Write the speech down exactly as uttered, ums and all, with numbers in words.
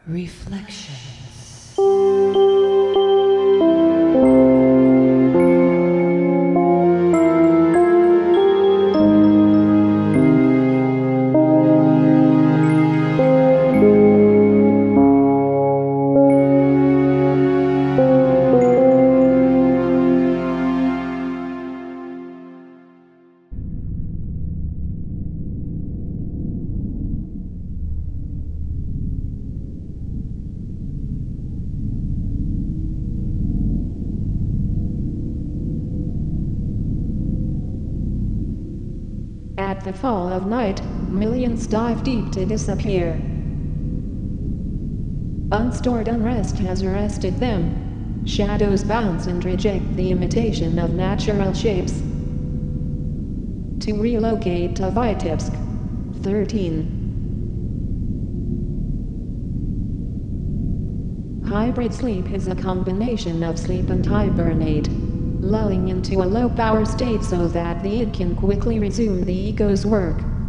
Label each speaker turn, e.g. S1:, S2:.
S1: Reflections. At the fall of night, millions dive deep to disappear. Unstored unrest has arrested them. Shadows bounce and reject the imitation of natural shapes. To relocate to Vitebsk. thirteen. Hybrid sleep is a combination of sleep and hibernate, lulling into a low-power state so that the id can quickly resume the ego's work.